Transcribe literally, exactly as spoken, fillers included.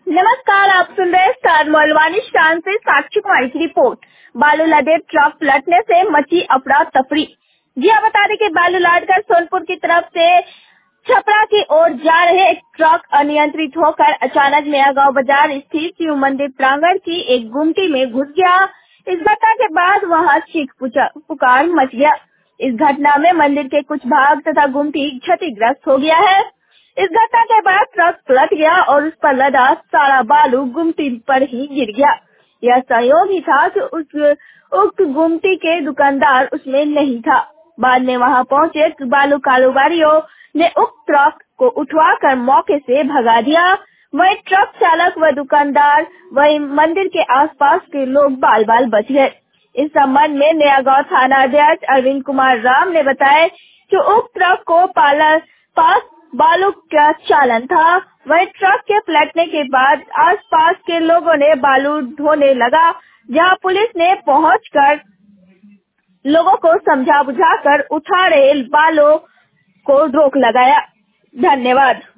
नमस्कार, आप सुन रहे स्टार मोलवानी स्टान से साक्षी कुमारी की रिपोर्ट। बालू लदे ट्रक पलटने से मची अफरा तफरी। जी आप बता दें कि बालू लादकर सोनपुर की तरफ से छपरा की ओर जा रहे एक ट्रक अनियंत्रित होकर अचानक नया गांव बाजार स्थित शिव मंदिर प्रांगण की एक गुमटी में घुस गया। इस घटना के बाद वहां चीख पुकार मच गया। इस घटना में मंदिर के कुछ भाग तथा गुमटी क्षतिग्रस्त हो गया है। इस घटना के बाद ट्रक पलट गया और उस पर लदा सारा बालू गुमटी पर ही गिर गया। यह संयोग ही था कि उस उक्त गुमटी के दुकानदार उसमें नहीं था। बाद में वहां पहुंचे बालू कारोबारियों ने उक्त ट्रक को उठवाकर मौके से भगा दिया। वहीं ट्रक चालक व दुकानदार वहीं मंदिर के आसपास के लोग बाल बाल बच गए। इस संबंध में नया गांव थाना अध्यक्ष अरविंद कुमार राम ने बताया कि उक्त ट्रक को पाला पास बालू का चालन था। वहीं ट्रक के पलटने के बाद आसपास के लोगों ने बालू ढोने लगा, जहां पुलिस ने पहुंचकर लोगों को समझा बुझाकर उठा रहे बालू को रोक लगाया। धन्यवाद।